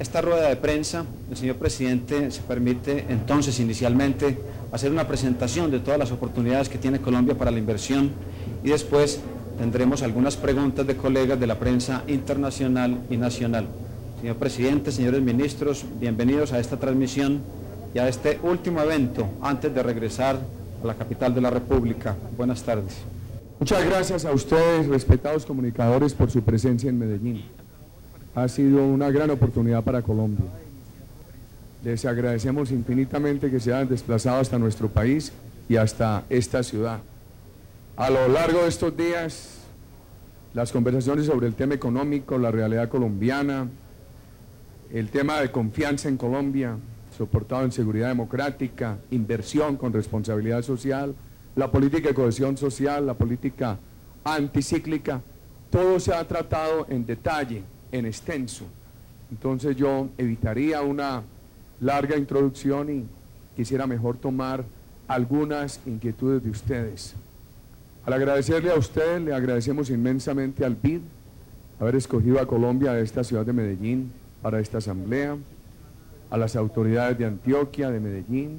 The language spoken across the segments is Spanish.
esta rueda de prensa, el señor presidente se permite entonces inicialmente hacer una presentación de todas las oportunidades que tiene Colombia para la inversión y después tendremos algunas preguntas de colegas de la prensa internacional y nacional. Señor presidente, señores ministros, bienvenidos a esta transmisión y a este último evento antes de regresar a la capital de la República. Buenas tardes. Muchas gracias a ustedes, respetados comunicadores, por su presencia en Medellín. Ha sido una gran oportunidad para Colombia. Les agradecemos infinitamente que se hayan desplazado hasta nuestro país y hasta esta ciudad. A lo largo de estos días, las conversaciones sobre el tema económico, la realidad colombiana, el tema de confianza en Colombia, soportado en seguridad democrática, inversión con responsabilidad social, la política de cohesión social, la política anticíclica, todo se ha tratado en detalle, en extenso. Entonces yo evitaría una larga introducción y quisiera mejor tomar algunas inquietudes de ustedes. Al agradecerle a ustedes, le agradecemos inmensamente al BID haber escogido a Colombia de esta ciudad de Medellín para esta asamblea, a las autoridades de Antioquia, de Medellín,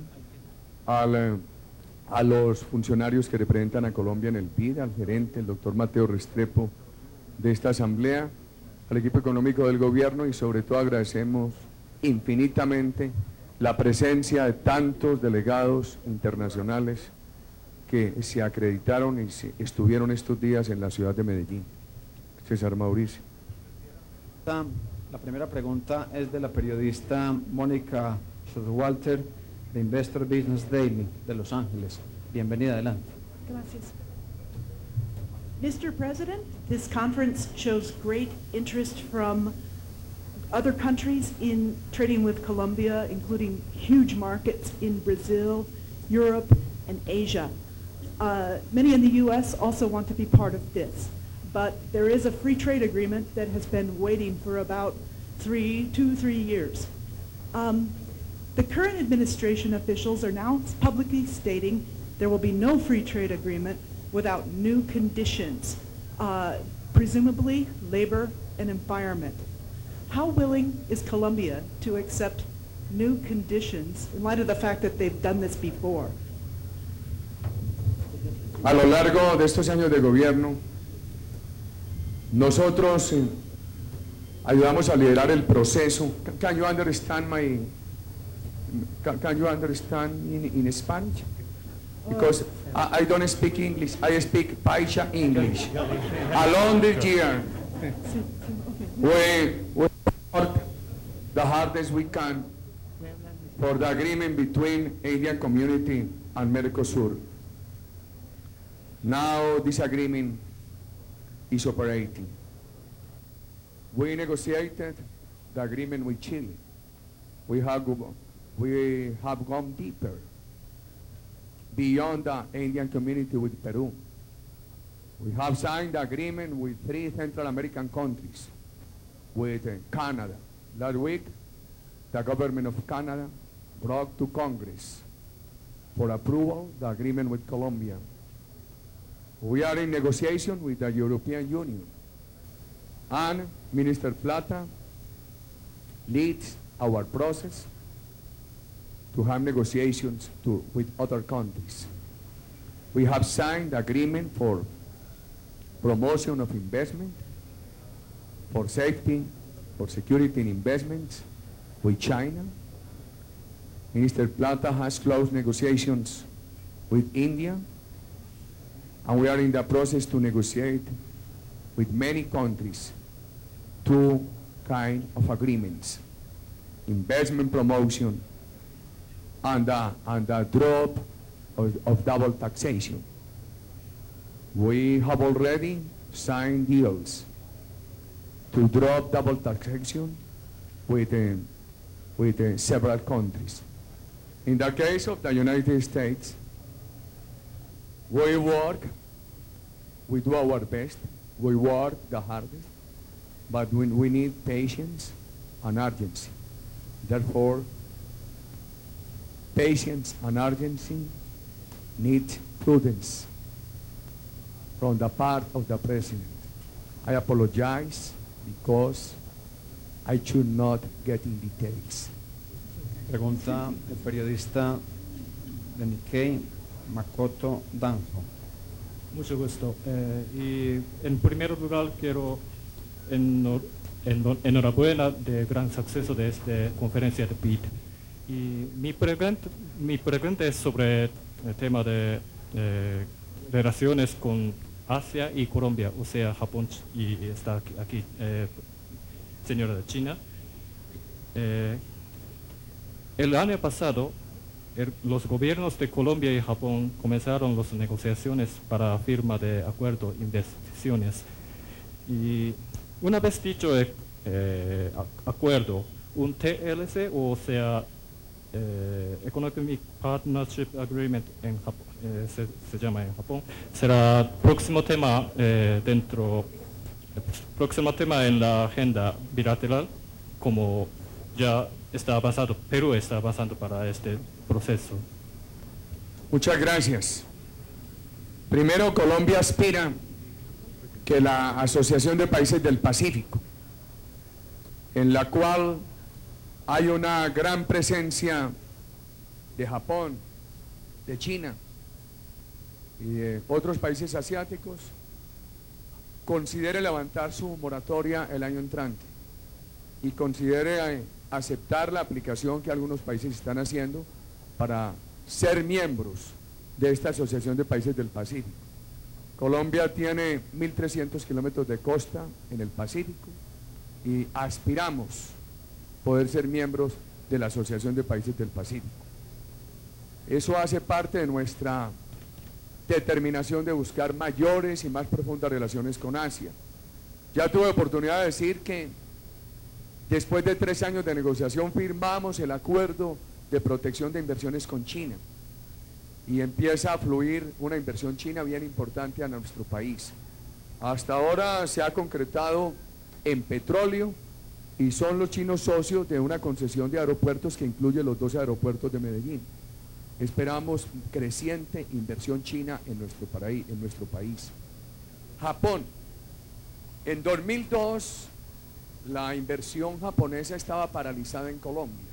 a los funcionarios que representan a Colombia en el BID, al gerente, el doctor Mateo Restrepo, de esta asamblea, al equipo económico del gobierno y sobre todo agradecemos infinitamente la presencia de tantos delegados internacionales que se acreditaron y estuvieron estos días en la ciudad de Medellín. César Mauricio. La primera pregunta es de la periodista Mónica Showalter de Investor Business Daily de Los Ángeles. Bienvenida, adelante. Gracias. Mr. President, this conference shows great interest from other countries in trading with Colombia, including huge markets in Brazil, Europe, and Asia. Many in the U.S. also want to be part of this, but there is a free trade agreement that has been waiting for about 3 years. The current administration officials are now publicly stating there will be no free trade agreement without new conditions, presumably labor and environment. How willing is Colombia to accept new conditions in light of the fact that they've done this before? A lo largo de estos años de gobierno, nosotros ayudamos a liderar el proceso. Can you understand in Spanish? Because I don't speak English, I speak Paisa English. Along the year, we work the hardest we can for the agreement between Indian community and Mercosur. Now this agreement is operating. We negotiated the agreement with Chile. We have gone deeper beyond the Indian community with Peru. We have signed the agreement with 3 Central American countries, with Canada. Last week, the government of Canada brought to Congress for approval the agreement with Colombia. We are in negotiation with the European Union, and Minister Plata leads our process to have negotiations with other countries. We have signed the agreement for promotion of investment, for safety, for security in investments with China. Minister Plata has closed negotiations with India, and we are in the process to negotiate with many countries 2 kinds of agreements: investment promotion and the drop of double taxation. We have already signed deals to drop double taxation with several countries. In the case of the United States, we do our best, we work the hardest, but we need patience and urgency. Therefore, patience and urgency need prudence from the part of the President. I apologize because I should not get in details. Pregunta el periodista de Nikkei, Makoto Danjo. Mucho gusto. Y en primer lugar quiero enhorabuena de gran suceso de esta conferencia de BID. Y mi pregunta es sobre el tema de relaciones con Asia y Colombia, o sea, Japón y está aquí, señora de China. El año pasado, los gobiernos de Colombia y Japón comenzaron las negociaciones para firma de acuerdo de investigaciones. Y una vez dicho acuerdo, un TLC, o sea, Economic Partnership Agreement en Japón, se llama en Japón, será próximo tema próximo tema en la agenda bilateral, como ya está avanzado, Perú está avanzando para este proceso. Muchas gracias. Primero, Colombia aspira que la Asociación de Países del Pacífico, en la cual hay una gran presencia de Japón, de China y de otros países asiáticos, considere levantar su moratoria el año entrante y considere aceptar la aplicación que algunos países están haciendo para ser miembros de esta Asociación de Países del Pacífico. Colombia tiene 1.300 kilómetros de costa en el Pacífico y aspiramos poder ser miembros de la Asociación de Países del Pacífico. Eso hace parte de nuestra determinación de buscar mayores y más profundas relaciones con Asia. Ya tuve oportunidad de decir que después de 3 años de negociación firmamos el acuerdo de protección de inversiones con China y empieza a fluir una inversión china bien importante a nuestro país. Hasta ahora se ha concretado en petróleo y son los chinos socios de una concesión de aeropuertos que incluye los 12 aeropuertos de Medellín. Esperamos creciente inversión china en nuestro país. Japón. En 2002 la inversión japonesa estaba paralizada en Colombia.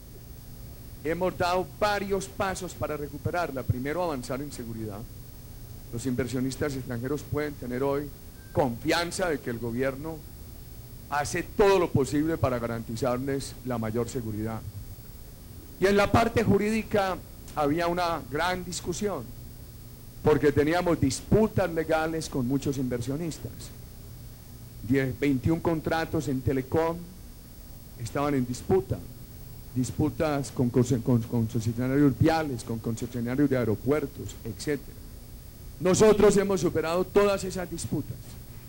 Hemos dado varios pasos para recuperarla. Primero, avanzar en seguridad. Los inversionistas extranjeros pueden tener hoy confianza de que el gobierno hace todo lo posible para garantizarles la mayor seguridad. Y en la parte jurídica había una gran discusión, porque teníamos disputas legales con muchos inversionistas. 21 contratos en Telecom estaban en disputa, disputas con concesionarios viales, con concesionarios de aeropuertos, etc. Nosotros hemos superado todas esas disputas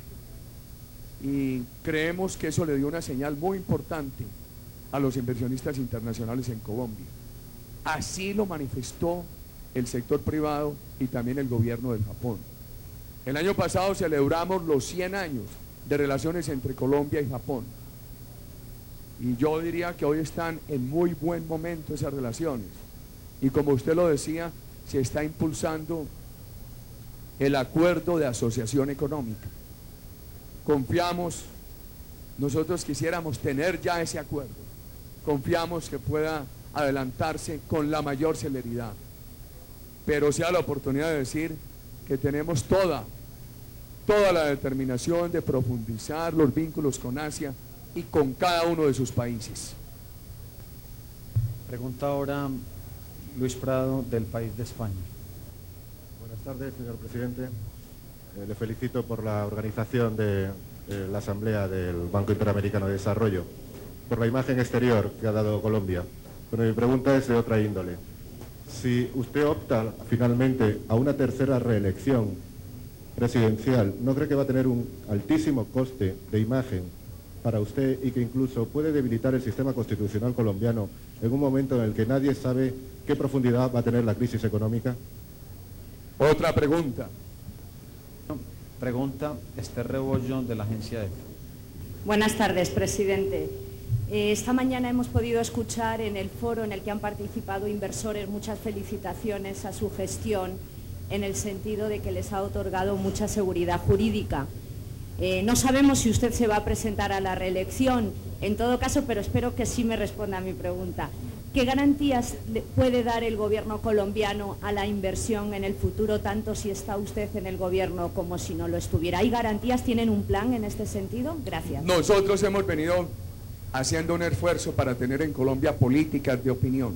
y creemos que eso le dio una señal muy importante a los inversionistas internacionales en Colombia. Así lo manifestó el sector privado y también el gobierno del Japón. El año pasado celebramos los 100 años de relaciones entre Colombia y Japón. Y yo diría que hoy están en muy buen momento esas relaciones. Y como usted lo decía, se está impulsando el acuerdo de asociación económica. Confiamos, nosotros quisiéramos tener ya ese acuerdo. Confiamos que pueda adelantarse con la mayor celeridad. Pero sea la oportunidad de decir que tenemos toda la determinación de profundizar los vínculos con Asia y con cada uno de sus países. Pregunta ahora Luis Prado, del País de España. Buenas tardes, señor presidente. Le felicito por la organización de la Asamblea del Banco Interamericano de Desarrollo, por la imagen exterior que ha dado Colombia. Pero mi pregunta es de otra índole. Si usted opta finalmente a una tercera reelección presidencial, ¿no cree que va a tener un altísimo coste de imagen para usted y que incluso puede debilitar el sistema constitucional colombiano en un momento en el que nadie sabe qué profundidad va a tener la crisis económica? Otra pregunta. Pregunta Esther Rebollo, de la agencia EFE. Buenas tardes, presidente. Esta mañana hemos podido escuchar en el foro en el que han participado inversores muchas felicitaciones a su gestión, en el sentido de que les ha otorgado mucha seguridad jurídica. No sabemos si usted se va a presentar a la reelección En todo caso, pero espero que sí me responda a mi pregunta. ¿Qué garantías puede dar el gobierno colombiano a la inversión en el futuro, tanto si está usted en el gobierno como si no lo estuviera? ¿Hay garantías? ¿Tienen un plan en este sentido? Gracias. Nosotros hemos venido haciendo un esfuerzo para tener en Colombia políticas de opinión.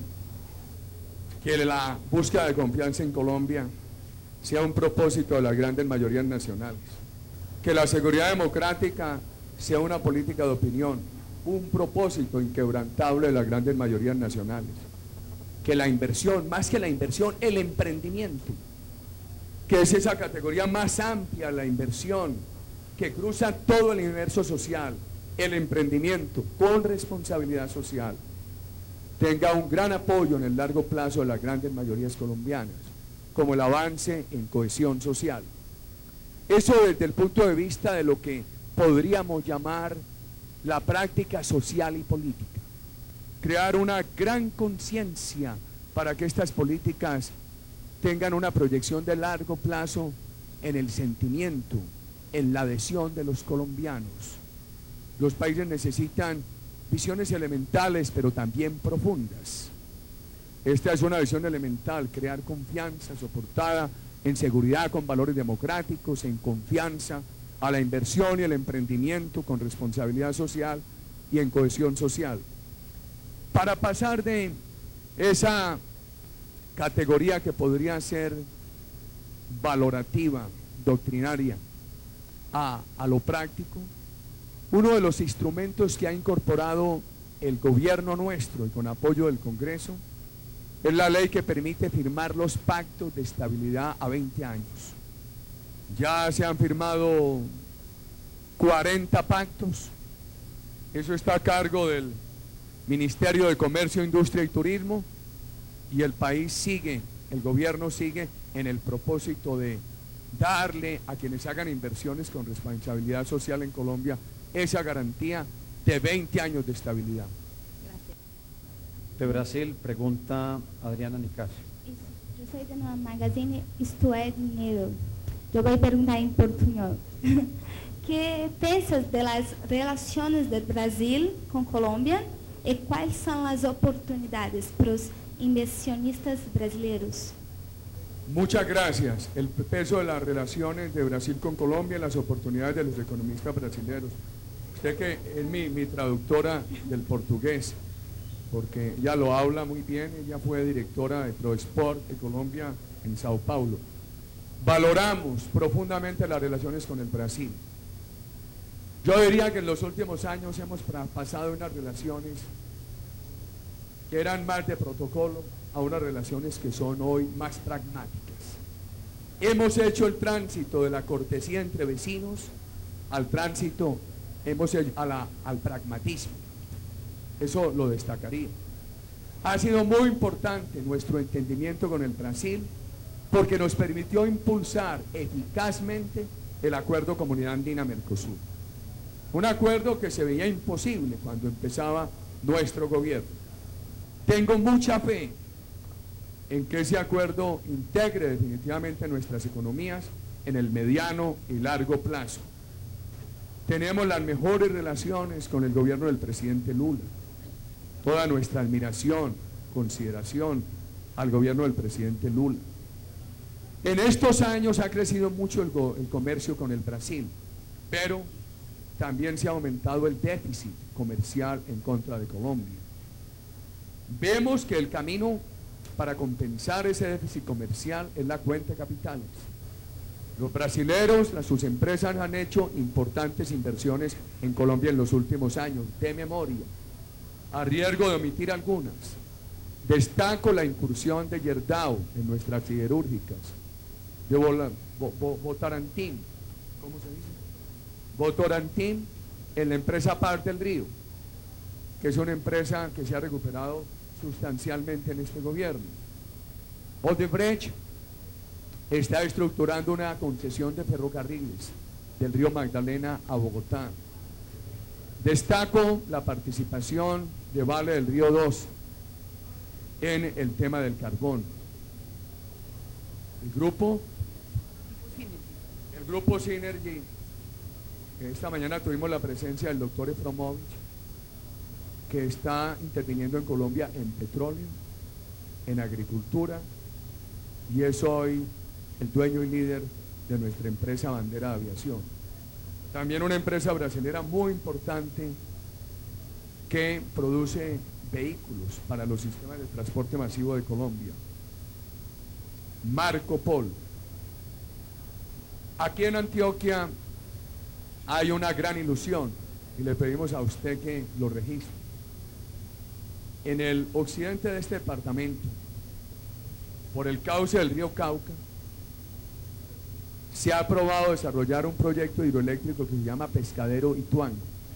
Que la búsqueda de confianza en Colombia sea un propósito de las grandes mayorías nacionales. Que la seguridad democrática sea una política de opinión, un propósito inquebrantable de las grandes mayorías nacionales. Que la inversión, más que la inversión, el emprendimiento, que es esa categoría más amplia, la inversión, que cruza todo el universo social, el emprendimiento con responsabilidad social, tenga un gran apoyo en el largo plazo de las grandes mayorías colombianas, como el avance en cohesión social. Eso desde el punto de vista de lo que podríamos llamar la práctica social y política. Crear una gran conciencia para que estas políticas tengan una proyección de largo plazo en el sentimiento, en la adhesión de los colombianos. Los países necesitan visiones elementales, pero también profundas. Esta es una visión elemental: crear confianza soportada en seguridad con valores democráticos, en confianza a la inversión y el emprendimiento con responsabilidad social y en cohesión social. Para pasar de esa categoría que podría ser valorativa, doctrinaria, a lo práctico, uno de los instrumentos que ha incorporado el gobierno nuestro y con apoyo del Congreso es la ley que permite firmar los pactos de estabilidad a 20 años. Ya se han firmado 40 pactos. Eso está a cargo del Ministerio de Comercio, Industria y Turismo, y el país sigue, el gobierno sigue en el propósito de darle a quienes hagan inversiones con responsabilidad social en Colombia esa garantía de 20 años de estabilidad. Gracias. De Brasil, pregunta Adriana Nicasio. Eu sou da Magazine Isto é Dinheiro. Eu vou perguntar em português. Que pensas das relações do Brasil com Colômbia e quais são as oportunidades para os inversionistas brasileiros? Muchas gracias. El peso de las relaciones de Brasil con Colombia y las oportunidades de los economistas brasileños. Usted que es mi traductora del portugués, porque ella lo habla muy bien, ella fue directora de ProExport de Colombia en Sao Paulo. Valoramos profundamente las relaciones con el Brasil. Yo diría que en los últimos años hemos pasado unas relaciones que eran más de protocolo a unas relaciones que son hoy más pragmáticas. Hemos hecho el tránsito de la cortesía entre vecinos al tránsito, al pragmatismo. Eso lo destacaría. Ha sido muy importante nuestro entendimiento con el Brasil porque nos permitió impulsar eficazmente el acuerdo Comunidad Andina-Mercosur. Un acuerdo que se veía imposible cuando empezaba nuestro gobierno. Tengo mucha fe en que ese acuerdo integre definitivamente nuestras economías en el mediano y largo plazo. Tenemos las mejores relaciones con el gobierno del presidente Lula. Toda nuestra admiración, consideración al gobierno del presidente Lula. En estos años ha crecido mucho el comercio con el Brasil, pero también se ha aumentado el déficit comercial en contra de Colombia. Vemos que el camino para compensar ese déficit comercial es la cuenta de capitales. Los brasileros, sus empresas han hecho importantes inversiones en Colombia en los últimos años, de memoria, a riesgo de omitir algunas. Destaco la incursión de Gerdau en nuestras siderúrgicas, de Votorantim, ¿cómo se dice? Votorantim en la empresa Par del Río, que es una empresa que se ha recuperado sustancialmente en este gobierno. Odebrecht está estructurando una concesión de ferrocarriles del río Magdalena a Bogotá. Destaco la participación de Vale del Río 2 en el tema del carbón. El grupo Synergy, que esta mañana tuvimos la presencia del doctor Efromovich, que está interviniendo en Colombia en petróleo, en agricultura, y es hoy el dueño y líder de nuestra empresa Bandera de Aviación. También una empresa brasilera muy importante que produce vehículos para los sistemas de transporte masivo de Colombia, Marco Polo. Aquí en Antioquia hay una gran ilusión y le pedimos a usted que lo registre. En el occidente de este departamento, por el cauce del río Cauca, se ha aprobado desarrollar un proyecto hidroeléctrico que se llama Pescadero Ituango.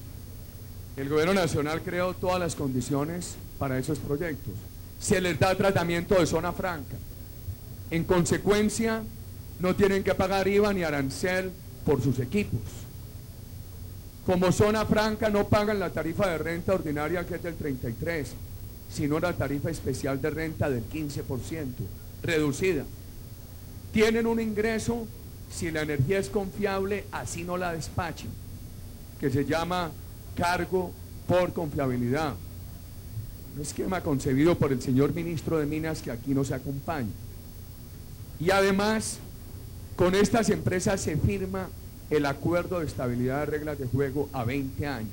El gobierno nacional creó todas las condiciones para esos proyectos. Se les da tratamiento de zona franca. En consecuencia, no tienen que pagar IVA ni arancel por sus equipos. Como zona franca no pagan la tarifa de renta ordinaria, que es del 33%, sino la tarifa especial de renta del 15%, reducida. Tienen un ingreso, si la energía es confiable, así no la despachen, que se llama cargo por confiabilidad. Un esquema concebido por el señor ministro de Minas, que aquí nos acompaña. Y además, con estas empresas se firma el acuerdo de estabilidad de reglas de juego a 20 años.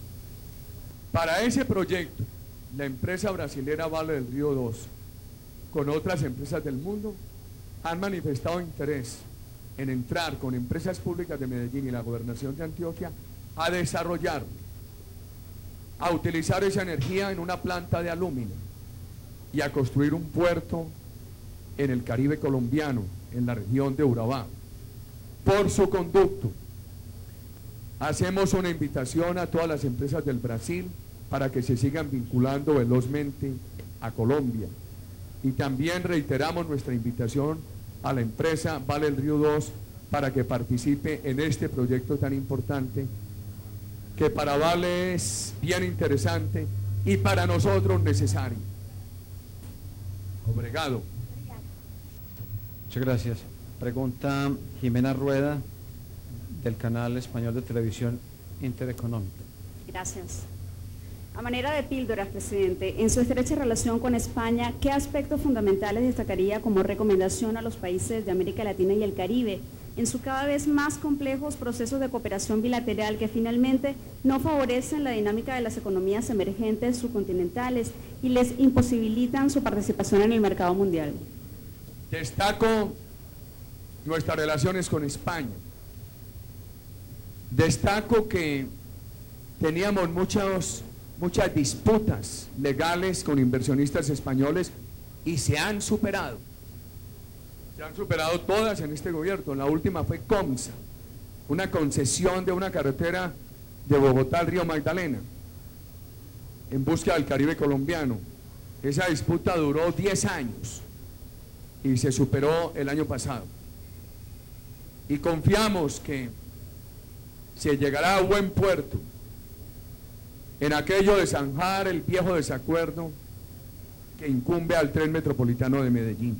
Para ese proyecto, la empresa brasilera Vale del Río 2, con otras empresas del mundo, han manifestado interés en entrar con empresas públicas de Medellín y la gobernación de Antioquia a desarrollar, a utilizar esa energía en una planta de aluminio y a construir un puerto en el Caribe colombiano, en la región de Urabá. Por su conducto, hacemos una invitación a todas las empresas del Brasil para que se sigan vinculando velozmente a Colombia. Y también reiteramos nuestra invitación a la empresa Vale del Río 2 para que participe en este proyecto tan importante, que para Vale es bien interesante y para nosotros necesario. Obrigado. Muchas gracias. Pregunta Jimena Rueda, del canal español de televisión Intereconómica. Gracias. A manera de píldoras, presidente, en su estrecha relación con España, ¿qué aspectos fundamentales destacaría como recomendación a los países de América Latina y el Caribe en sus cada vez más complejos procesos de cooperación bilateral que finalmente no favorecen la dinámica de las economías emergentes subcontinentales y les imposibilitan su participación en el mercado mundial? Destaco nuestras relaciones con España. Destaco que teníamos muchas disputas legales con inversionistas españoles y se han superado. Se han superado todas en este gobierno. La última fue Comsa, una concesión de una carretera de Bogotá al río Magdalena, en busca del Caribe colombiano. Esa disputa duró 10 años y se superó el año pasado. Y confiamos que se llegará a buen puerto en aquello de zanjar el viejo desacuerdo que incumbe al tren metropolitano de Medellín.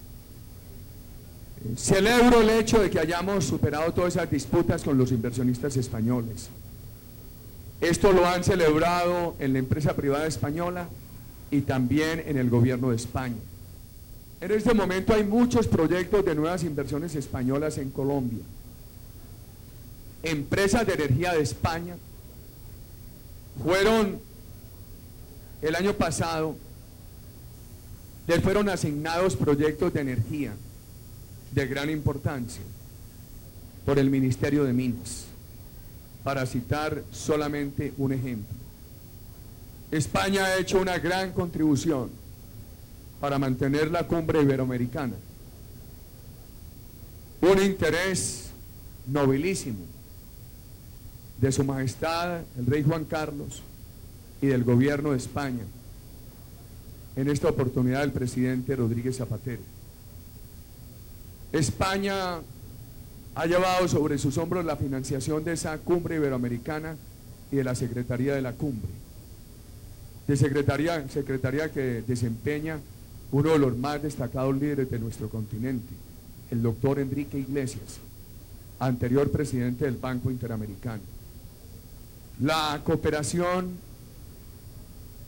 Celebro el hecho de que hayamos superado todas esas disputas con los inversionistas españoles. Esto lo han celebrado en la empresa privada española y también en el gobierno de España. En este momento hay muchos proyectos de nuevas inversiones españolas en Colombia. Empresas de energía de España fueron, el año pasado, les fueron asignados proyectos de energía de gran importancia por el Ministerio de Minas, para citar solamente un ejemplo. España ha hecho una gran contribución para mantener la cumbre iberoamericana, un interés nobilísimo de Su Majestad el Rey Juan Carlos y del gobierno de España, en esta oportunidad el presidente Rodríguez Zapatero. España ha llevado sobre sus hombros la financiación de esa cumbre iberoamericana y de la Secretaría de la Cumbre, de secretaría que desempeña uno de los más destacados líderes de nuestro continente, el doctor Enrique Iglesias, anterior presidente del Banco Interamericano. La cooperación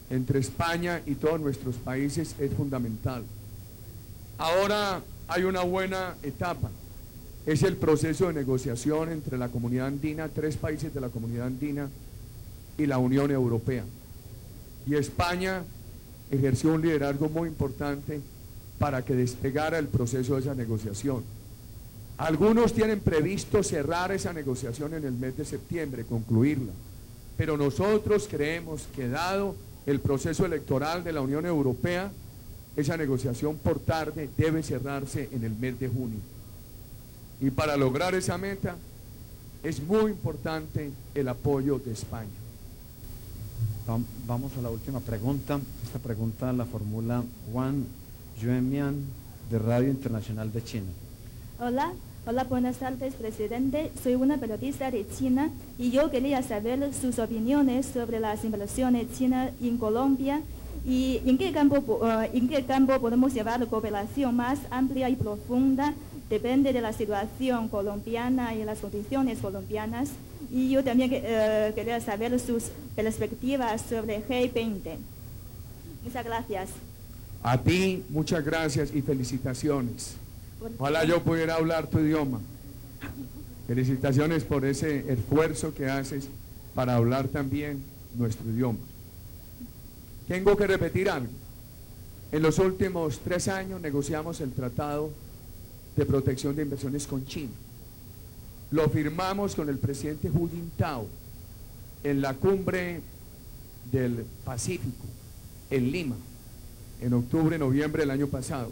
entre España y todos nuestros países es fundamental. Ahora hay una buena etapa, es el proceso de negociación entre la Comunidad Andina, 3 países de la Comunidad Andina y la Unión Europea. Y España ejerció un liderazgo muy importante para que despegara el proceso de esa negociación. Algunos tienen previsto cerrar esa negociación en el mes de septiembre, concluirla, pero nosotros creemos que dado el proceso electoral de la Unión Europea, esa negociación por tarde debe cerrarse en el mes de junio. Y para lograr esa meta es muy importante el apoyo de España. Vamos a la última pregunta. Esta pregunta la formula Wang Yuemian de Radio Internacional de China. Hola, buenas tardes, presidente. Soy una periodista de China y yo quería saber sus opiniones sobre las inversiones chinas en Colombia y en qué campo podemos llevar la cooperación más amplia y profunda. Depende de la situación colombiana y las condiciones colombianas. Y yo también quería saber sus perspectivas sobre G20. Muchas gracias. A ti, muchas gracias y felicitaciones. Ojalá yo pudiera hablar tu idioma. Felicitaciones por ese esfuerzo que haces para hablar también nuestro idioma. Tengo que repetir algo. En los últimos 3 años negociamos el Tratado de Protección de Inversiones con China. Lo firmamos con el presidente Hu Jintao en la cumbre del Pacífico, en Lima, en octubre, noviembre del año pasado.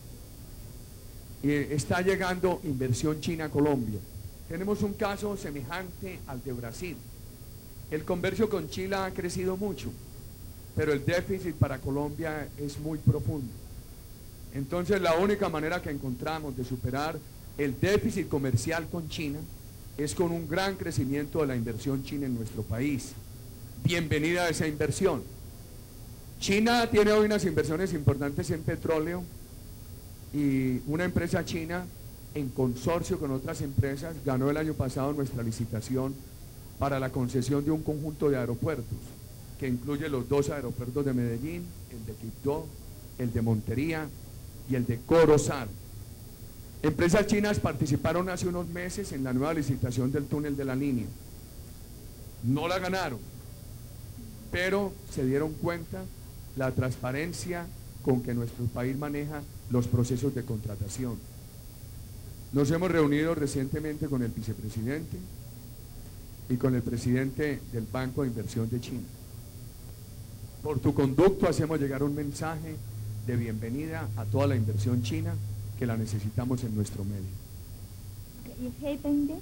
Y está llegando inversión china a Colombia. Tenemos un caso semejante al de Brasil. El comercio con Chile ha crecido mucho, pero el déficit para Colombia es muy profundo. Entonces la única manera que encontramos de superar el déficit comercial con China es con un gran crecimiento de la inversión china en nuestro país. Bienvenida a esa inversión. China tiene hoy unas inversiones importantes en petróleo y una empresa china en consorcio con otras empresas ganó el año pasado nuestra licitación para la concesión de un conjunto de aeropuertos que incluye los 2 aeropuertos de Medellín, el de Quibdó, el de Montería y el de Corozal. Empresas chinas participaron hace unos meses en la nueva licitación del túnel de la línea. No la ganaron, pero se dieron cuenta la transparencia con que nuestro país maneja los procesos de contratación. Nos hemos reunido recientemente con el vicepresidente y con el presidente del Banco de Inversión de China. Por tu conducto hacemos llegar un mensaje de bienvenida a toda la inversión china que la necesitamos en nuestro medio. ¿Y G20?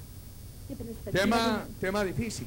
Tema difícil.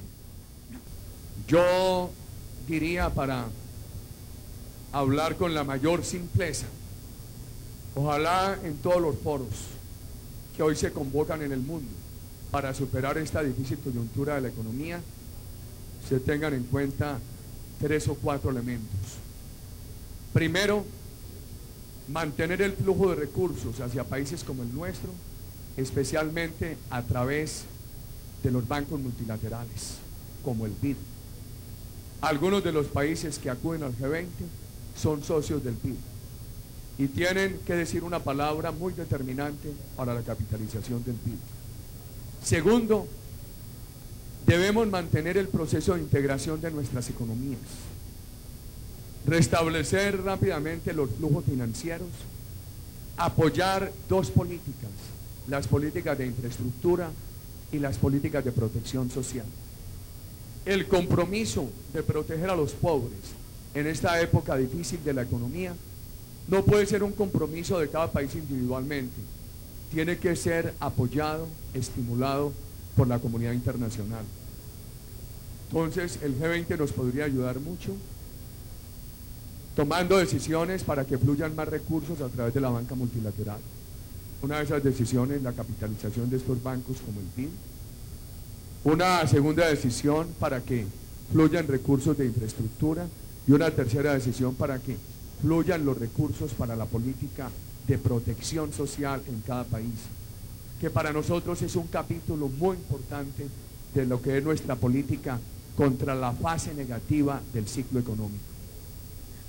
Yo diría, para hablar con la mayor simpleza, ojalá en todos los foros que hoy se convocan en el mundo para superar esta difícil coyuntura de la economía se tengan en cuenta 3 o 4 elementos. Primero, mantener el flujo de recursos hacia países como el nuestro, especialmente a través de los bancos multilaterales, como el BID. Algunos de los países que acuden al G20 son socios del BID y tienen que decir una palabra muy determinante para la capitalización del BID. Segundo, debemos mantener el proceso de integración de nuestras economías, restablecer rápidamente los flujos financieros, apoyar 2 políticas, las políticas de infraestructura y las políticas de protección social. El compromiso de proteger a los pobres en esta época difícil de la economía no puede ser un compromiso de cada país individualmente, tiene que ser apoyado, estimulado por la comunidad internacional. Entonces el G20 nos podría ayudar mucho tomando decisiones para que fluyan más recursos a través de la banca multilateral. Una de esas decisiones, la capitalización de estos bancos como el BID. Una segunda decisión para que fluyan recursos de infraestructura y una tercera decisión para que fluyan los recursos para la política de protección social en cada país, que para nosotros es un capítulo muy importante de lo que es nuestra política contra la fase negativa del ciclo económico.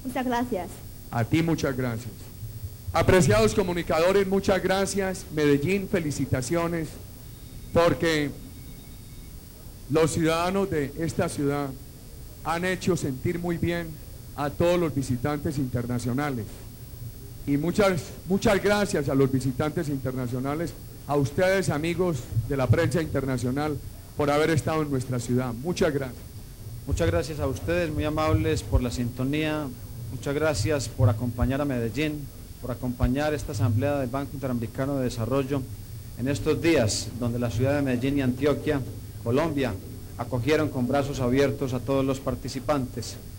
Muchas gracias. A ti muchas gracias. Apreciados comunicadores, muchas gracias. Medellín, felicitaciones, porque los ciudadanos de esta ciudad han hecho sentir muy bien a todos los visitantes internacionales. Y muchas gracias a los visitantes internacionales, a ustedes, amigos de la prensa internacional, por haber estado en nuestra ciudad. Muchas gracias. Muchas gracias a ustedes, muy amables por la sintonía. Muchas gracias por acompañar a Medellín, por acompañar esta asamblea del Banco Interamericano de Desarrollo en estos días donde la ciudad de Medellín y Antioquia, Colombia, acogieron con brazos abiertos a todos los participantes.